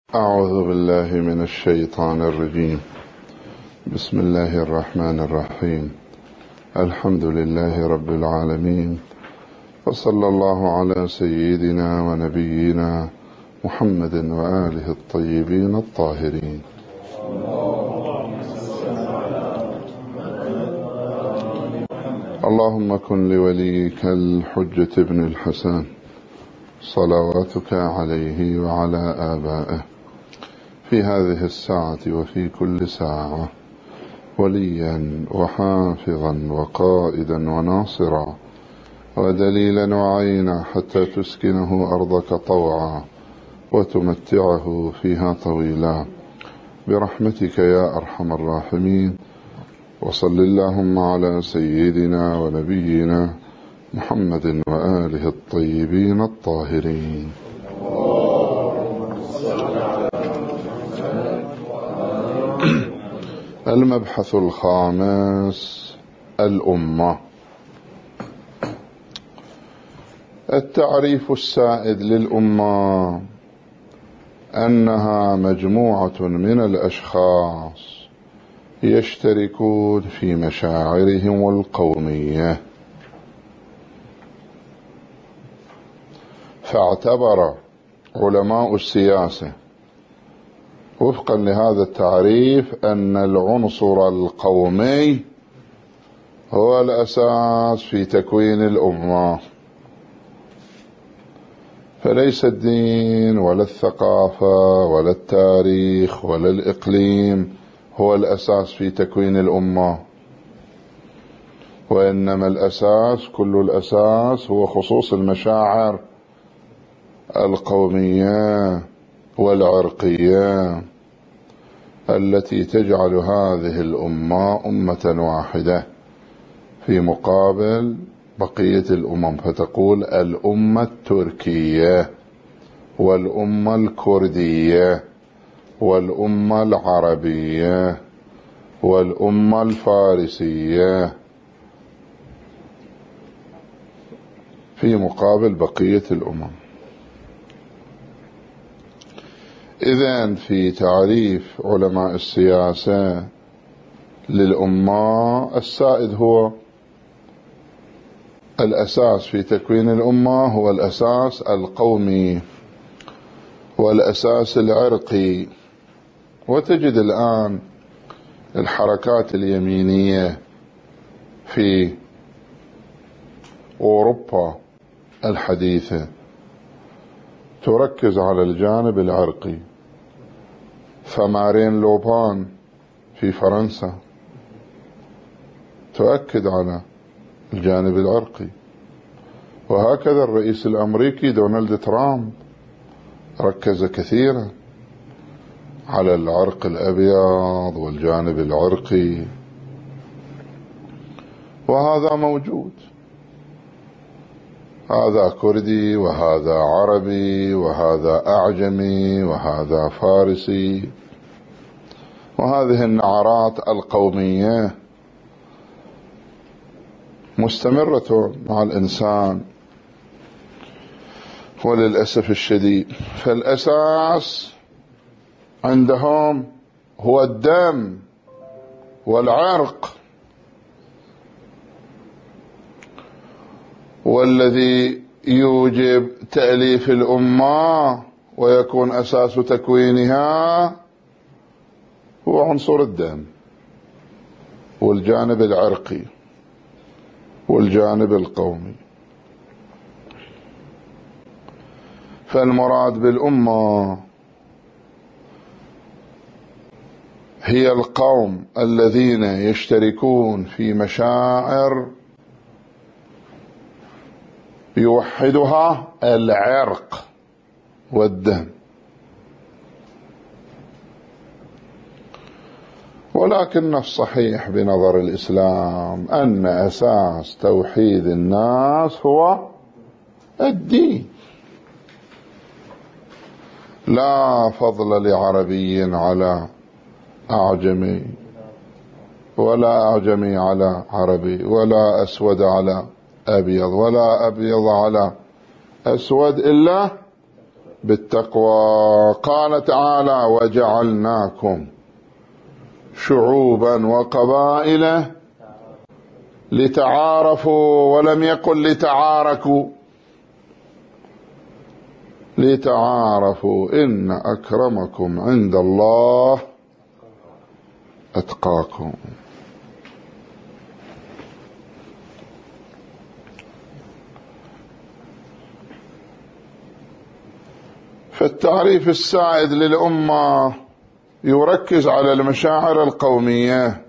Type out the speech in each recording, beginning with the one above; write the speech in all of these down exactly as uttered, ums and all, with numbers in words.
أعوذ بالله من الشيطان الرجيم. بسم الله الرحمن الرحيم. الحمد لله رب العالمين، وصلى الله على سيدنا ونبينا محمد وآله الطيبين الطاهرين. اللهم كن لوليك الحجة ابن الحسن صلواتك عليه وعلى آبائه في هذه الساعة وفي كل ساعة وليا وحافظا وقائدا وناصرا ودليلا وعينا، حتى تسكنه أرضك طوعا وتمتعه فيها طويلا برحمتك يا أرحم الراحمين. وصل اللهم على سيدنا ونبينا محمد وآله الطيبين الطاهرين. المبحث الخامس: الأمة. التعريف السائد للأمة أنها مجموعة من الأشخاص يشتركون في مشاعرهم القومية، فاعتبر علماء السياسة وفقا لهذا التعريف أن العنصر القومي هو الأساس في تكوين الأمة، فليس الدين ولا الثقافة ولا التاريخ ولا الإقليم هو الأساس في تكوين الأمة، وإنما الأساس، كل الأساس هو خصوص المشاعر القومية والعرقية التي تجعل هذه الأمة أمة واحدة في مقابل بقية الأمم، فتقول الأمة التركية والأمة الكردية والأمة العربية والأمة الفارسية في مقابل بقية الأمم. إذن في تعريف علماء السياسة للأمة، السائد هو الأساس في تكوين الأمة هو الأساس القومي والأساس العرقي. وتجد الآن الحركات اليمينية في أوروبا الحديثة تركز على الجانب العرقي، فمارين لوبان في فرنسا تؤكد على الجانب العرقي، وهكذا الرئيس الأمريكي دونالد ترامب ركز كثيرا على العرق الأبيض والجانب العرقي، وهذا موجود، هذا كردي وهذا عربي وهذا أعجمي وهذا فارسي، وهذه النعرات القومية مستمرة مع الإنسان وللأسف الشديد. فالأساس عندهم هو الدم والعرق، والذي يوجب تأليف الأمة ويكون أساس تكوينها هو عنصر الدم والجانب العرقي والجانب القومي. فالمراد بالأمة هي القوم الذين يشتركون في مشاعر يوحدها العرق والدم، ولكن الصحيح بنظر الإسلام أن أساس توحيد الناس هو الدين. لا فضل لعربي على أعجمي، ولا أعجمي على عربي، ولا أسود على أبيض، ولا أبيض على أسود إلا بالتقوى. قال تعالى: وجعلناكم شعوبا وقبائل لتعارفوا، ولم يقل لتعاركوا، لتعارفوا إن أكرمكم عند الله أتقاكم. فالتعريف السائد للأمة يركز على المشاعر القومية،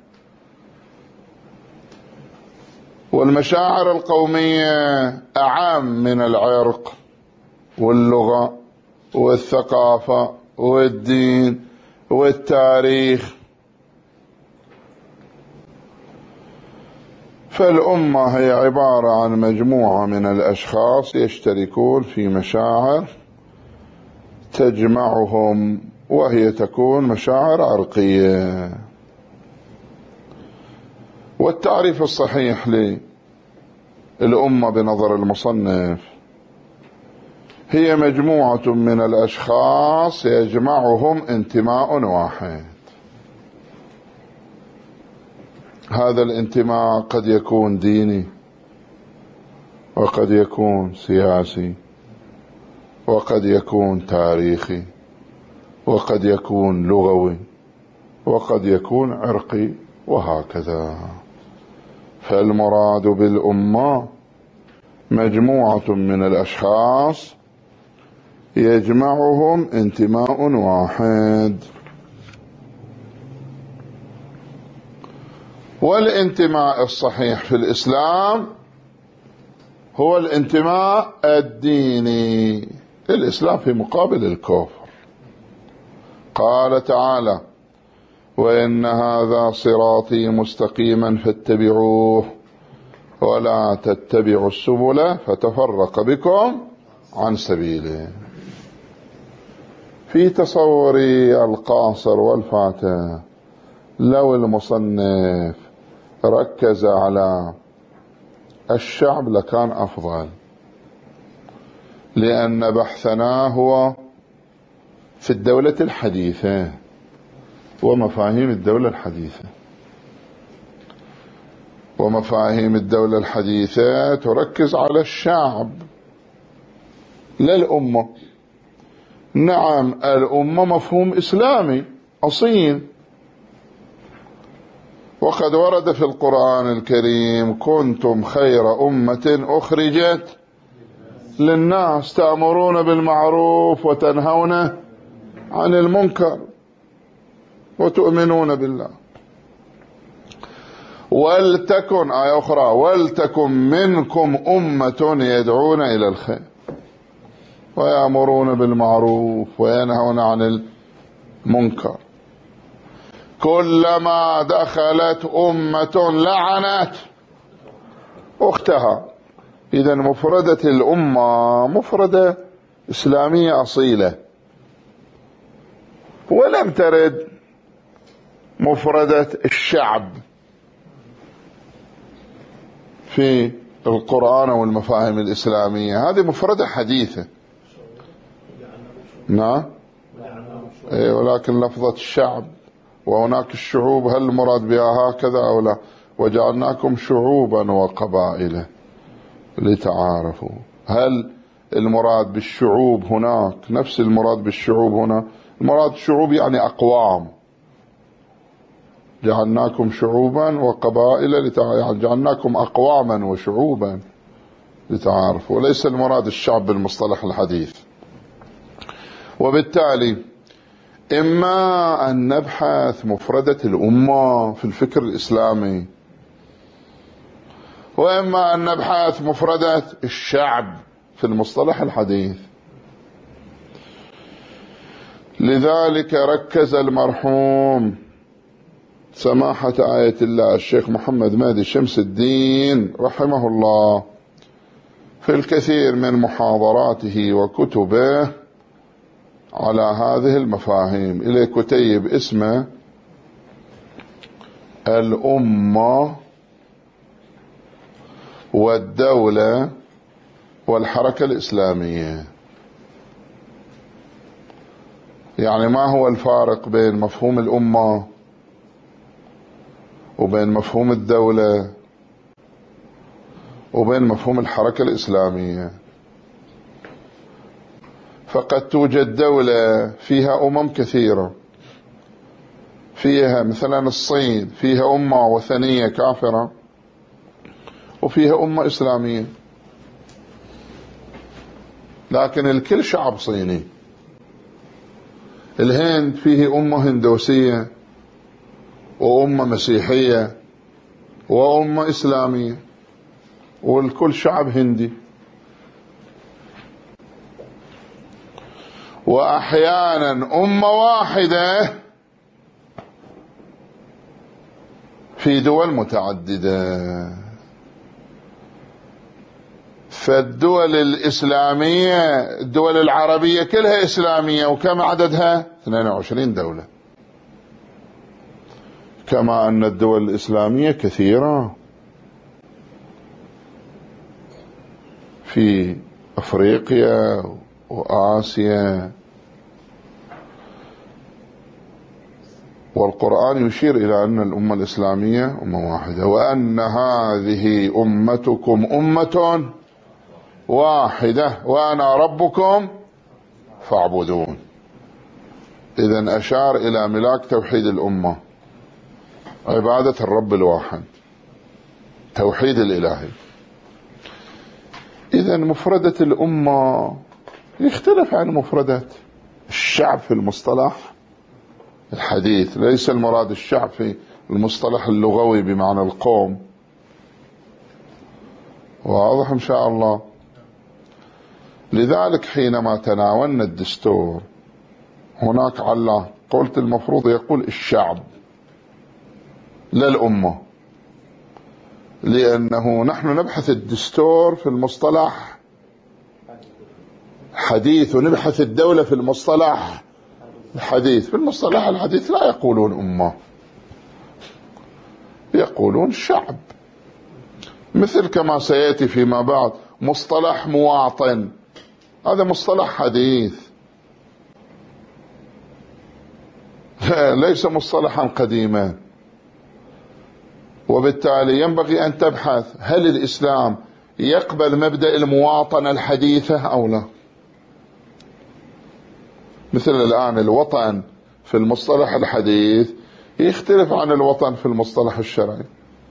والمشاعر القومية أعم من العرق واللغة والثقافة والدين والتاريخ. فالأمة هي عبارة عن مجموعة من الأشخاص يشتركون في مشاعر تجمعهم، وهي تكون مشاعر عرقية. والتعريف الصحيح للأمة بنظر المصنف هي مجموعة من الأشخاص يجمعهم انتماء واحد. هذا الانتماء قد يكون ديني، وقد يكون سياسي، وقد يكون تاريخي، وقد يكون لغوي، وقد يكون عرقي، وهكذا. فالمراد بالأمة مجموعة من الأشخاص يجمعهم انتماء واحد. والانتماء الصحيح في الإسلام هو الانتماء الديني. الإسلام في مقابل الكفر. قال تعالى: وإن هذا صراطي مستقيما فاتبعوه ولا تتبعوا السبل فتفرق بكم عن سبيله. في تصوري القاصر والفاتح، لو المصنف ركز على الشعب لكان أفضل، لأن بحثنا هو في الدولة الحديثة ومفاهيم الدولة الحديثة. ومفاهيم الدولة الحديثة تركز على الشعب لا الأمة. نعم، الأمة مفهوم إسلامي أصيل، وقد ورد في القرآن الكريم: كنتم خير أمة أخرجت للناس تأمرون بالمعروف وتنهون عن المنكر وتؤمنون بالله. ولتكن آية أخرى: ولتكن منكم أمة يدعون إلى الخير ويأمرون بالمعروف وينهون عن المنكر. كلما دخلت أمة لعنت أختها. إذا مفردة الأمة مفردة إسلامية أصيلة، ولم ترد مفردة الشعب في القرآن والمفاهيم الإسلامية. هذه مفردة حديثة. نعم، إيه، ولكن لفظة الشعب وهناك الشعوب، هل المراد بها هكذا أو لا؟ وجعلناكم شعوبا وقبائل لتعارفوا. هل المراد بالشعوب هناك نفس المراد بالشعوب هنا؟ المراد شعوب يعني أقوام. جعلناكم شعوبا وقبائل لتعارفوا، يعني جعلناكم أقواما وشعوبا لتعارفوا، وليس المراد الشعب بالمصطلح الحديث. وبالتالي إما أن نبحث مفردة الأمة في الفكر الإسلامي، وإما أن نبحث مفردة الشعب في المصطلح الحديث. لذلك ركز المرحوم سماحة آية الله الشيخ محمد مهدي شمس الدين رحمه الله في الكثير من محاضراته وكتبه على هذه المفاهيم. إلى كتيب اسمه الأمة والدولة والحركة الإسلامية. يعني ما هو الفارق بين مفهوم الأمة وبين مفهوم الدولة وبين مفهوم الحركة الإسلامية؟ فقد توجد دولة فيها أمم كثيرة، فيها مثلا الصين فيها أمة وثنية كافرة وفيها أمة إسلامية، لكن الكل شعب صيني. الهند فيه أمة هندوسية وأمة مسيحية وأمة إسلامية والكل شعب هندي. وأحيانا أمة واحدة في دول متعددة. فالدول الإسلامية الدول العربية كلها إسلامية، وكم عددها؟ اثنين وعشرين دولة، كما أن الدول الإسلامية كثيرة في أفريقيا وآسيا. والقرآن يشير إلى أن الأمة الإسلامية أمة واحدة، وأن هذه أمتكم أمة واحدة وأنا ربكم فاعبدون. إذن أشار إلى ملاك توحيد الأمة، عبادة الرب الواحد، توحيد الإلهي. إذن مفردة الأمة يختلف عن مفردة الشعب في المصطلح الحديث. ليس المراد الشعب في المصطلح اللغوي بمعنى القوم. واضح إن شاء الله. لذلك حينما تناولنا الدستور هناك على قلت المفروض يقول الشعب لا الأمة، لأنه نحن نبحث الدستور في المصطلح حديث ونبحث الدولة في المصطلح الحديث. في المصطلح الحديث لا يقولون أمة، يقولون شعب، مثل كما سيأتي فيما بعد مصطلح مواطن، هذا مصطلح حديث ليس مصطلحا قديما. وبالتالي ينبغي أن تبحث هل الإسلام يقبل مبدأ المواطنة الحديثة أو لا. مثل الآن الوطن في المصطلح الحديث يختلف عن الوطن في المصطلح الشرعي.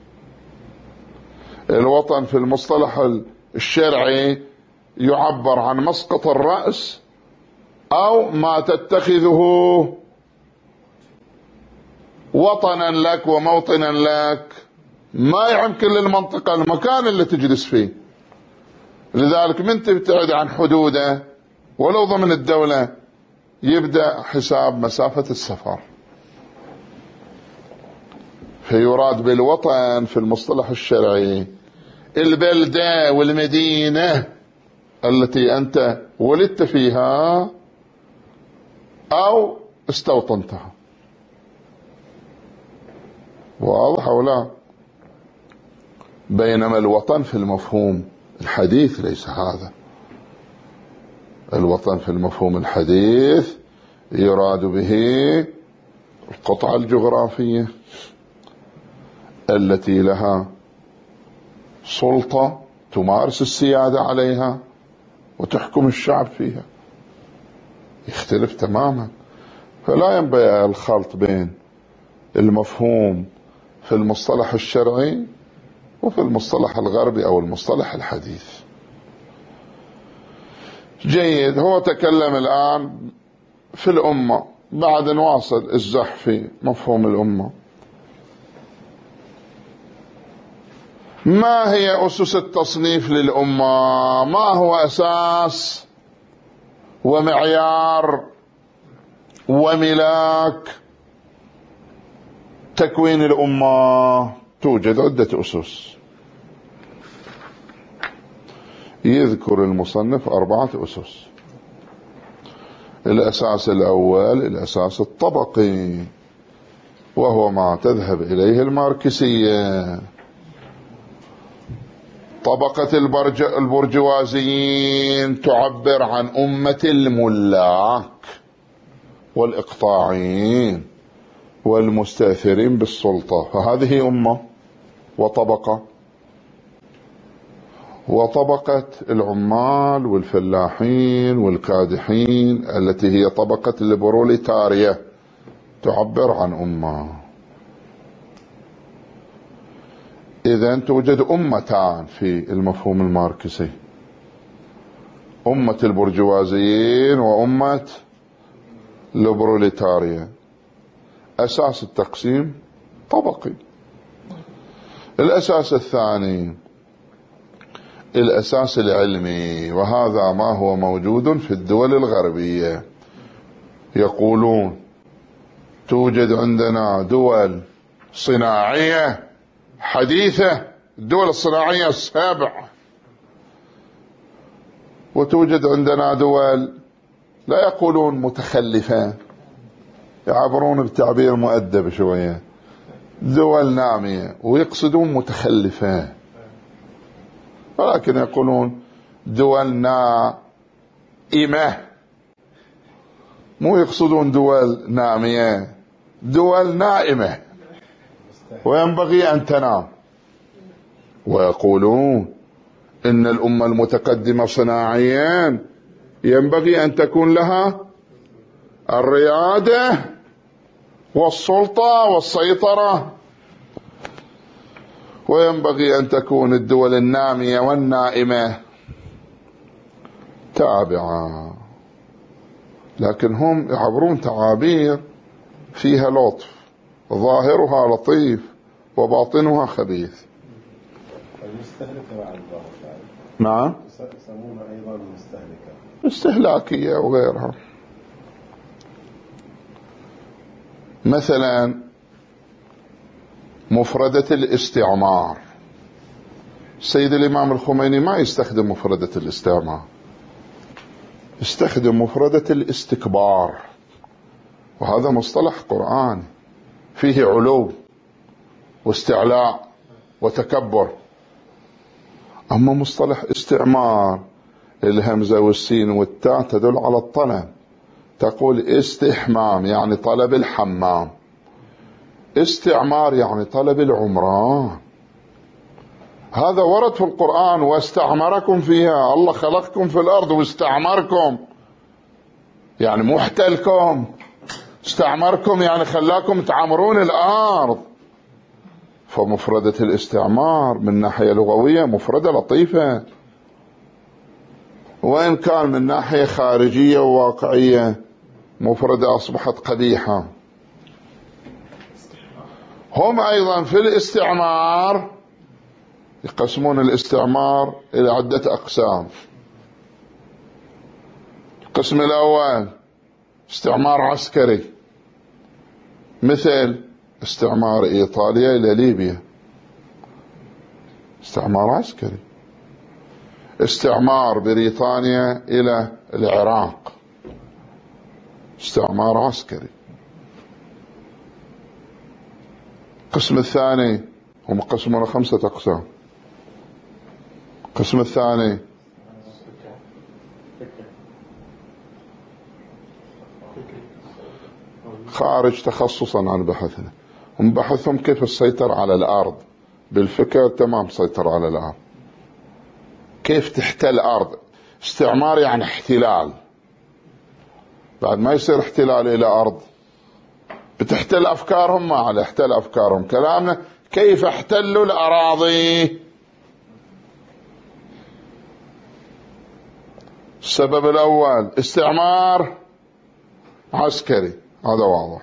الوطن في المصطلح الشرعي يعبر عن مسقط الرأس أو ما تتخذه وطنا لك وموطنا لك، ما يعم كل المنطقة المكان اللي تجلس فيه. لذلك من تبتعد عن حدوده ولو ضمن الدولة يبدأ حساب مسافة السفر. فيراد بالوطن في المصطلح الشرعي البلدة والمدينة التي أنت ولدت فيها أو استوطنتها. واضح أو لا؟ بينما الوطن في المفهوم الحديث ليس هذا. الوطن في المفهوم الحديث يراد به القطعة الجغرافية التي لها سلطة تمارس السيادة عليها وتحكم الشعب فيها. يختلف تماما. فلا ينبغي الخلط بين المفهوم في المصطلح الشرعي وفي المصطلح الغربي أو المصطلح الحديث. جيد. هو تكلم الآن في الأمة، بعد نواصل الزح في مفهوم الأمة. ما هي أسس التصنيف للأمة؟ ما هو أساس ومعيار وملاك تكوين الأمة؟ توجد عدة أسس. يذكر المصنف أربعة أسس. الأساس الأول الأساس الطبقي، وهو ما تذهب إليه الماركسية. طبقة البرجوازيين تعبر عن أمة الملاك والإقطاعيين والمستأثرين بالسلطة، فهذه أمة وطبقة. وطبقة العمال والفلاحين والكادحين التي هي طبقة البروليتارية تعبر عن أمة. إذن توجد أمتان في المفهوم الماركسي، أمة البرجوازيين وأمة البروليتارية. أساس التقسيم طبقي. الأساس الثاني الأساس العلمي، وهذا ما هو موجود في الدول الغربية. يقولون توجد عندنا دول صناعية حديثة، الدول الصناعية السابع، وتوجد عندنا دول لا يقولون متخلفة، يعبرون بتعبير مؤدب شوية، دول نامية، ويقصدون متخلفة، ولكن يقولون دول نائمة، مو يقصدون دول نامية، دول نائمة وينبغي أن تنام. ويقولون إن الأمة المتقدمة صناعيا ينبغي أن تكون لها الريادة والسلطة والسيطرة، وينبغي أن تكون الدول النامية والنائمة تابعة. لكن هم يعبرون تعابير فيها لطف، ظاهرها لطيف وباطنها خبيث. المستهلكة بعد ذلك. نعم، يسمونها أيضا مستهلكة، استهلاكية وغيرها. مثلا مفردة الاستعمار، السيد الإمام الخميني ما يستخدم مفردة الاستعمار، يستخدم مفردة الاستكبار، وهذا مصطلح قرآني فيه علو واستعلاء وتكبر. أما مصطلح استعمار، الهمزة والسين والتاء تدل على الطلب، تقول استحمام يعني طلب الحمام، استعمار يعني طلب العمران. هذا ورد في القرآن، واستعمركم فيها، الله خلقكم في الأرض واستعمركم يعني محتلكم، استعمركم يعني خلاكم تعمرون الأرض. فمفردة الاستعمار من ناحية لغوية مفردة لطيفة، وإن كان من ناحية خارجية وواقعية مفردة أصبحت قبيحة. هم أيضا في الاستعمار يقسمون الاستعمار إلى عدة أقسام. القسم الأول استعمار عسكري، مثل استعمار إيطاليا إلى ليبيا، استعمار عسكري. استعمار بريطانيا إلى العراق، استعمار عسكري. القسم الثاني، هم قسمون خمسة أقسام. القسم الثاني خارج تخصصا عن بحثنا، هم بحثهم كيف السيطرة على الأرض بالفكر، تمام، سيطرة على الأرض، كيف تحتل أرض. استعمار يعني احتلال، بعد ما يصير احتلال إلى أرض بتحتل أفكارهم، ما على احتل أفكارهم. كلامنا كيف احتلوا الأراضي. السبب الأول استعمار عسكري، هذا واضح.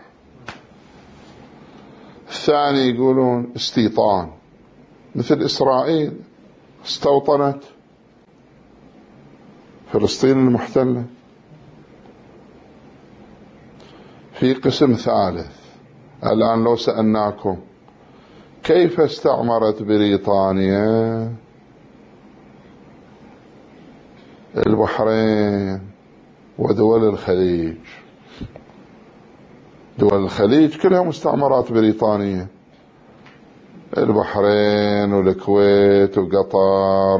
الثاني يقولون استيطان، مثل إسرائيل استوطنت فلسطين المحتلة. في قسم ثالث، الآن لو سألناكم كيف استعمرت بريطانيا البحرين ودول الخليج، دول الخليج كلها مستعمرات بريطانية، البحرين والكويت وقطر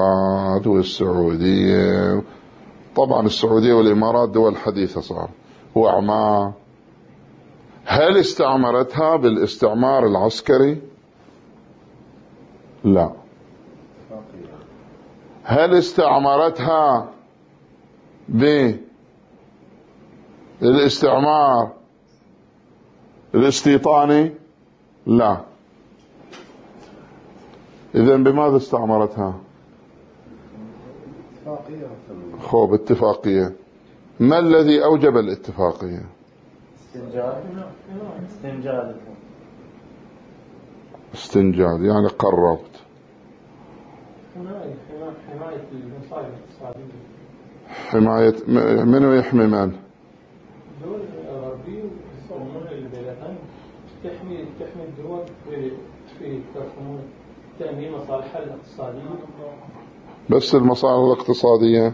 والإمارات والسعودية. طبعا السعودية والإمارات دول حديثة صار، وإعمار. هل استعمرتها بالاستعمار العسكري؟ لا. هل استعمرتها بالاستعمار الاستيطاني؟ لا. إذن بماذا استعمرتها؟ خوب اتفاقية. ما الذي أوجب الاتفاقية؟ استنجاد. استنجاد. استنجاد يعني قربت. حماية المصالح الاقتصادية. حماية منو يحمي من؟ الدول الغربية يصومون البلدان تحمي تحمي الدول في في تأمين مصالحها الاقتصادية. بس المصالح الاقتصادية.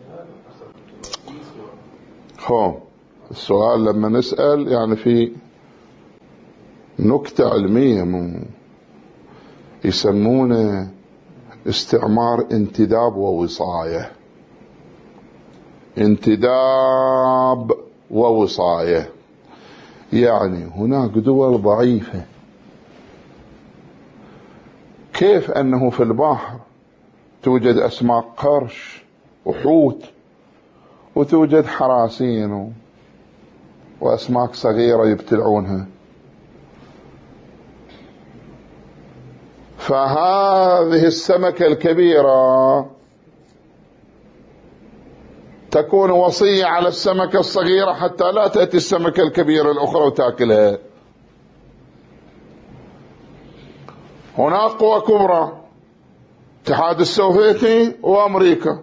خو السؤال لما نسأل يعني في نكتة علمية مو يسمونه استعمار انتداب ووصاية. انتداب ووصاية يعني هناك دول ضعيفة، كيف أنه في البحر توجد أسماك قرش وحوت وتوجد حراسين وأسماك صغيرة يبتلعونها، فهذه السمكة الكبيرة تكون وصية على السمكة الصغيرة حتى لا تأتي السمكة الكبيرة الأخرى وتأكلها. هناك قوى كبرى، الاتحاد السوفيتي وأمريكا،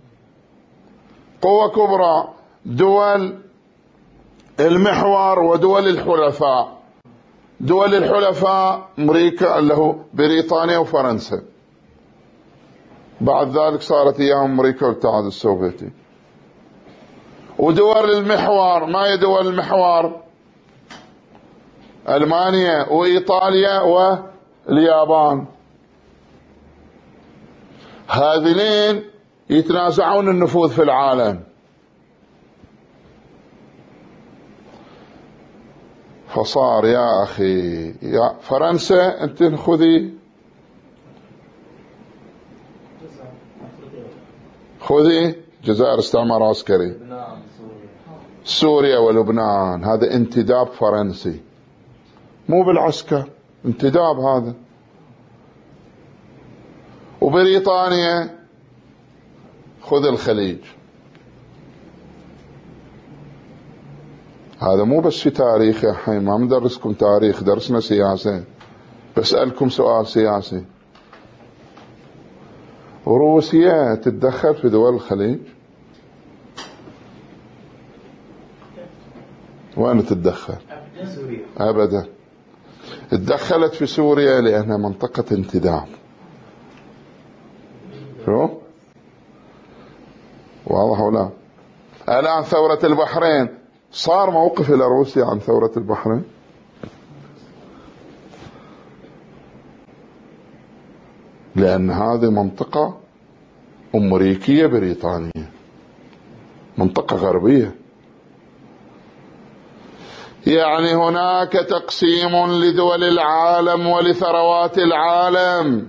قوة كبرى دول المحور ودول الحلفاء. دول الحلفاء أمريكا اللي هو بريطانيا وفرنسا، بعد ذلك صارت اياهم أمريكا والاتحاد السوفيتي. ودول المحور، ما هي دول المحور؟ ألمانيا وإيطاليا واليابان. هذين يتنازعون النفوذ في العالم. فصار يا أخي يا فرنسا أنت خذي خذي جزائر استعمار عسكري، سوريا ولبنان، هذا انتداب فرنسي مو بالعسكر، انتداب هذا. وبريطانيا خذ الخليج. هذا مو بس في تاريخ يا حي، ما مدرسكم تاريخ، درسنا سياسة. بسألكم سؤال سياسي، روسيا تتدخل في دول الخليج؟ وين تتدخل؟ أبدا. تدخلت في سوريا لأنها منطقة انتداب. شو؟ واضح ولا؟ الآن ثورة البحرين، صار موقف إلى روسيا عن ثورة البحرين؟ لأن هذه منطقة أمريكية بريطانية، منطقة غربية. يعني هناك تقسيم لدول العالم ولثروات العالم،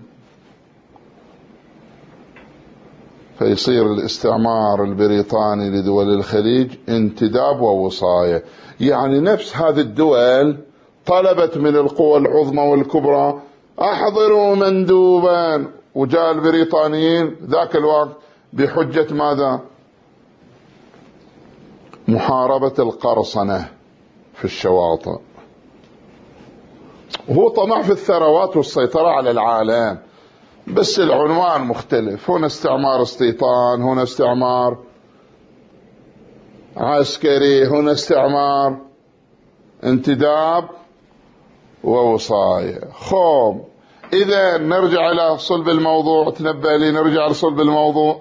فيصير الاستعمار البريطاني لدول الخليج انتداب ووصاية. يعني نفس هذه الدول طلبت من القوى العظمى والكبرى احضروا مندوبا، وجاء البريطانيين ذاك الوقت بحجة ماذا؟ محاربة القرصنة في الشواطئ، وهو طمع في الثروات والسيطرة على العالم، بس العنوان مختلف. هنا استعمار استيطان، هنا استعمار عسكري، هنا استعمار انتداب ووصاية. خوم إذا نرجع إلى صلب الموضوع، تنبأ لي نرجع لصلب الموضوع.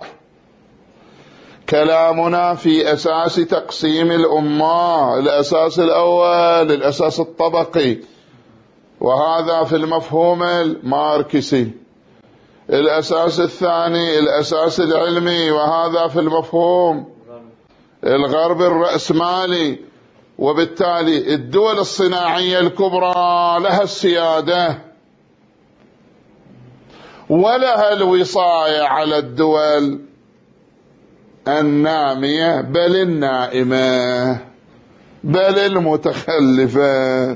كلامنا في أساس تقسيم الأمة، الأساس الأول الأساس الطبقي، وهذا في المفهوم الماركسي. الأساس الثاني الأساس العلمي، وهذا في المفهوم الغرب الرأسمالي. وبالتالي الدول الصناعية الكبرى لها السيادة ولها الوصاية على الدول النامية بل النائمة بل المتخلفة.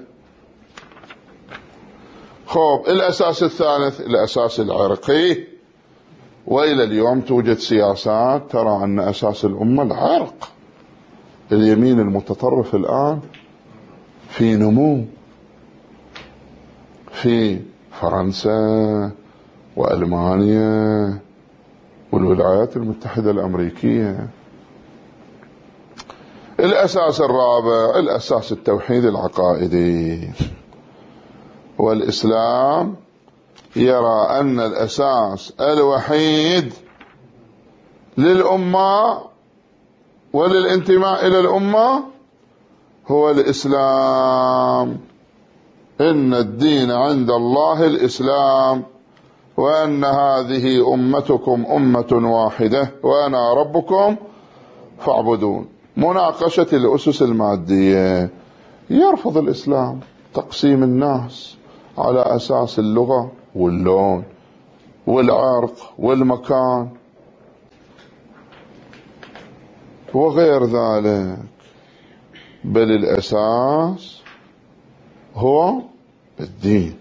خوف. الأساس الثالث الأساس العرقي، وإلى اليوم توجد سياسات ترى أن أساس الأمة العرق. اليمين المتطرف الآن في نمو في فرنسا وألمانيا والولايات المتحدة الأمريكية. الأساس الرابع الأساس التوحيد العقائدي، والإسلام يرى أن الأساس الوحيد للأمة وللانتماء إلى الأمة هو الإسلام. إن الدين عند الله الإسلام، وأن هذه أمتكم أمة واحدة وأنا ربكم فاعبدون. مناقشة الأسس المادية، يرفض الإسلام تقسيم الناس على أساس اللغة واللون والعرق والمكان وغير ذلك، بل الأساس هو الدين.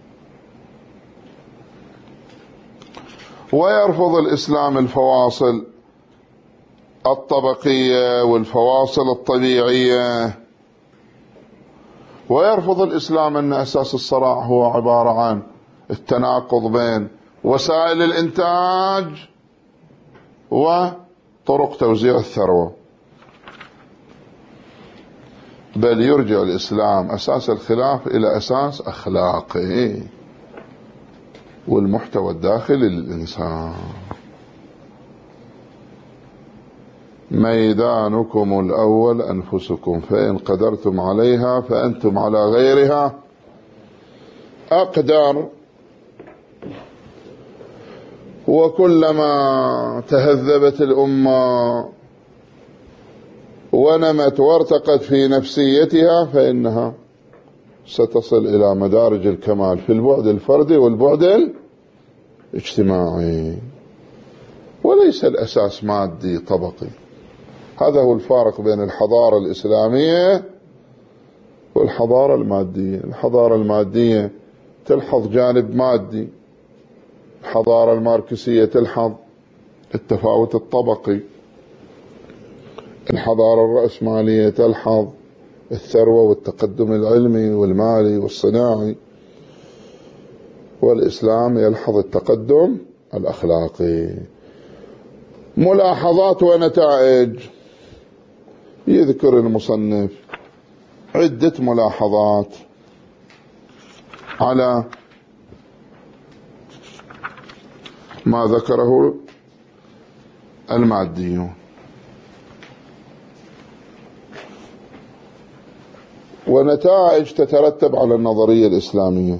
ويرفض الإسلام الفواصل الطبقية والفواصل الطبيعية، ويرفض الإسلام أن أساس الصراع هو عبارة عن التناقض بين وسائل الإنتاج وطرق توزيع الثروة، بل يرجع الإسلام أساس الخلاف إلى أساس أخلاقي والمحتوى الداخلي للإنسان. ميدانكم الأول أنفسكم، فإن قدرتم عليها فأنتم على غيرها أقدر. وكلما تهذبت الأمة ونمت وارتقت في نفسيتها فإنها ستصل إلى مدارج الكمال في البعد الفردي والبعد الاجتماعي، وليس الأساس مادي طبقي. هذا هو الفارق بين الحضارة الإسلامية والحضارة المادية. الحضارة المادية تلحظ جانب مادي، الحضارة الماركسية تلحظ التفاوت الطبقي، الحضارة الرأسمالية تلحظ الثروة والتقدم العلمي والمالي والصناعي، والإسلام يلحظ التقدم الأخلاقي. ملاحظات ونتائج. يذكر المصنف عدة ملاحظات على ما ذكره الماديون، ونتائج تترتب على النظرية الإسلامية.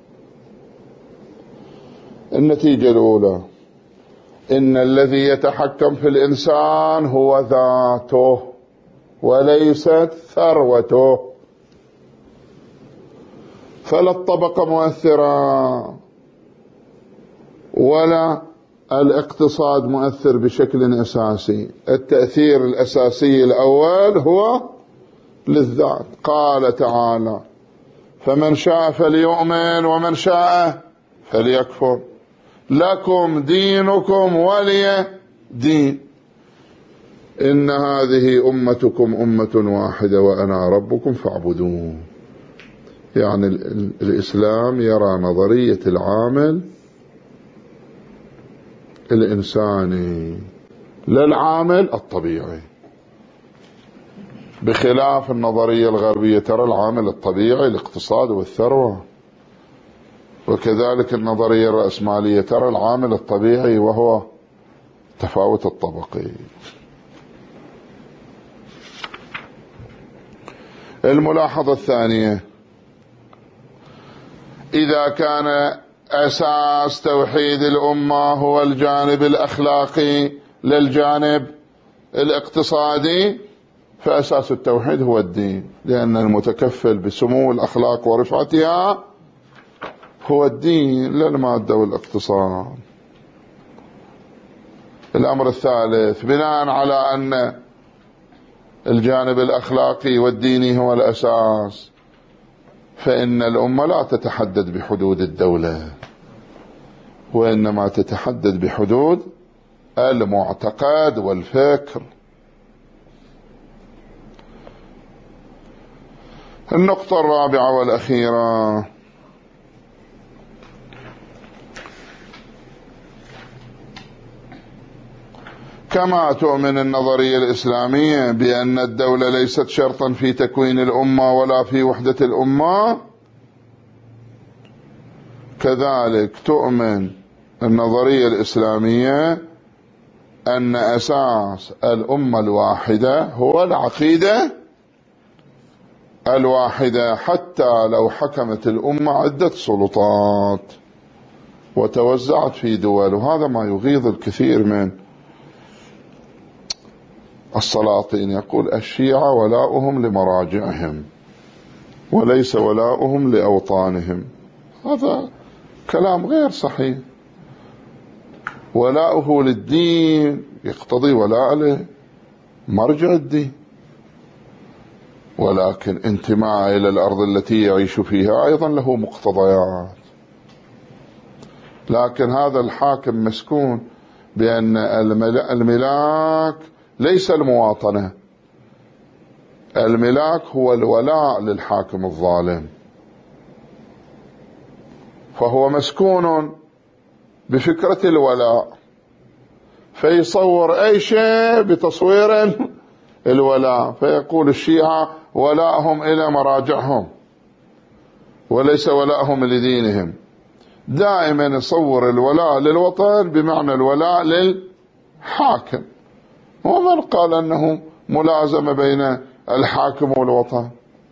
النتيجة الأولى إن الذي يتحكم في الإنسان هو ذاته وليست ثروته، فلا الطبقة مؤثرة ولا الاقتصاد مؤثر بشكل أساسي. التأثير الأساسي الأول هو للذات. قال تعالى: فمن شاء فليؤمن ومن شاء فليكفر، لكم دينكم ولي دين، إن هذه أمتكم أمة واحدة وأنا ربكم فاعبدون. يعني الإسلام يرى نظرية العامل الإنساني لا العامل الطبيعي، بخلاف النظرية الغربية ترى العامل الطبيعي الاقتصاد والثروة، وكذلك النظرية الرأسمالية ترى العامل الطبيعي وهو تفاوت الطبقي. الملاحظة الثانية: إذا كان أساس توحيد الأمة هو الجانب الأخلاقي للجانب الاقتصادي، فأساس التوحيد هو الدين، لأن المتكفل بسمو الأخلاق ورفعتها هو الدين لا المادة والاقتصاد. الأمر الثالث، بناء على أن الجانب الأخلاقي والديني هو الأساس، فإن الأمة لا تتحدد بحدود الدولة، وإنما تتحدد بحدود المعتقد والفكر. النقطة الرابعة والأخيرة، كما تؤمن النظرية الإسلامية بأن الدولة ليست شرطا في تكوين الأمة ولا في وحدة الأمة، كذلك تؤمن النظرية الإسلامية أن أساس الأمة الواحدة هو العقيدة الواحدة، حتى لو حكمت الأمة عدة سلطات وتوزعت في دول. وهذا ما يغيظ الكثير من السلاطين، يقول الشيعة ولاؤهم لمراجعهم وليس ولاؤهم لأوطانهم. هذا كلام غير صحيح. ولاؤه للدين يقتضي ولاء لمرجع الدين، ولكن انتماء إلى الأرض التي يعيش فيها أيضا له مقتضيات. لكن هذا الحاكم مسكون بأن الملاك ليس المواطنة، الملاك هو الولاء للحاكم الظالم، فهو مسكون بفكرة الولاء، فيصور أي شيء بتصوير الولاء، فيقول الشيعة ولاءهم إلى مراجعهم وليس ولاءهم لدينهم. دائما يصور الولاء للوطن بمعنى الولاء للحاكم. ومن قال أنه ملازمة بين الحاكم والوطن؟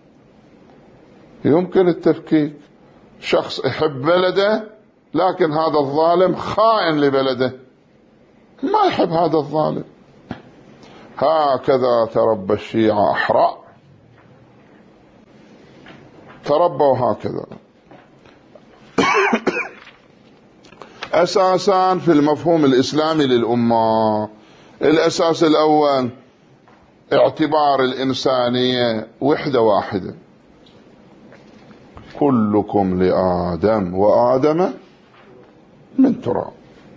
يمكن التفكيك. شخص يحب بلده لكن هذا الظالم خائن لبلده، ما يحب هذا الظالم. هكذا تربى الشيعة أحرار، تربوا هكذا. أساسان في المفهوم الإسلامي للأمة. الأساس الأول اعتبار الإنسانية وحدة واحدة، كلكم لآدم وآدم من تراب.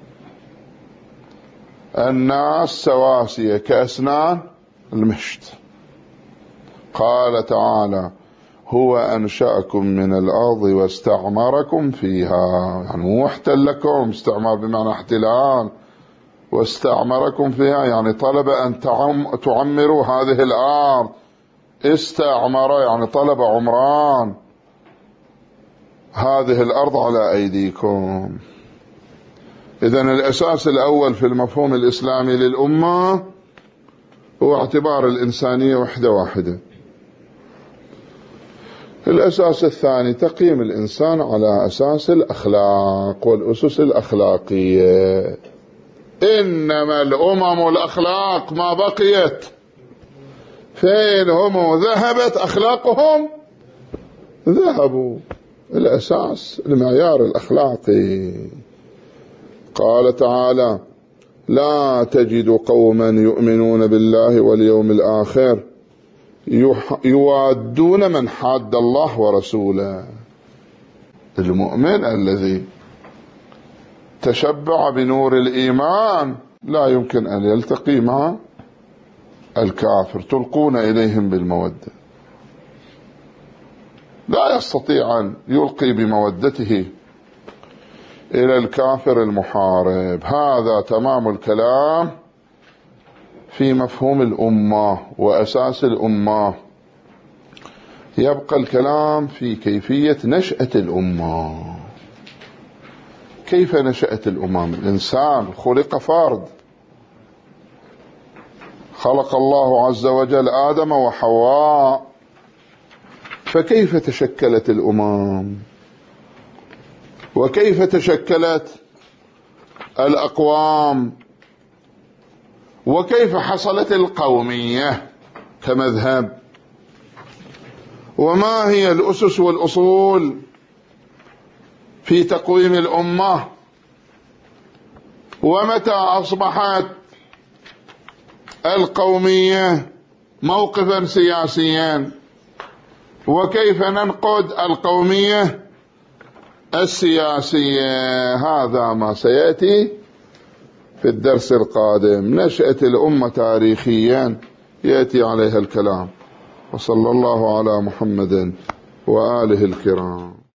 الناس سواسية كأسنان المشط. قال تعالى هو أنشأكم من الأرض واستعمركم فيها، يعني مو احتلكم، استعمار بمعنى احتلال، واستعمركم فيها يعني طلب أن تعمروا هذه الأرض. استعمر يعني طلب عمران هذه الأرض على أيديكم. إذن الأساس الأول في المفهوم الإسلامي للأمة هو اعتبار الإنسانية وحدة واحدة. الأساس الثاني تقييم الإنسان على أساس الأخلاق والأسس الأخلاقية. إنما الأمم الأخلاق ما بقيت، فين هم ذهبت أخلاقهم؟ ذهبوا. الأساس المعيار الأخلاقي. قال تعالى لا تجد قوما يؤمنون بالله واليوم الآخر يوادون من حاد الله ورسوله. المؤمن الذي تشبع بنور الإيمان لا يمكن أن يلتقي مع الكافر. تلقون إليهم بالمودة، لا يستطيع أن يلقي بمودته إلى الكافر المحارب. هذا تمام الكلام في مفهوم الأمة وأساس الأمة. يبقى الكلام في كيفية نشأة الأمة. كيف نشأت الأمم؟ الإنسان خلق فرد، خلق الله عز وجل آدم وحواء، فكيف تشكلت الأمم؟ وكيف تشكلت الأقوام؟ وكيف حصلت القومية؟ كمذهب؟ وما هي الأسس والأصول في تقويم الأمة؟ ومتى أصبحت القومية موقفا سياسيا؟ وكيف ننقد القومية السياسية؟ هذا ما سيأتي في الدرس القادم. نشأة الأمة تاريخيا يأتي عليها الكلام. وصلى الله على محمد وآله الكرام.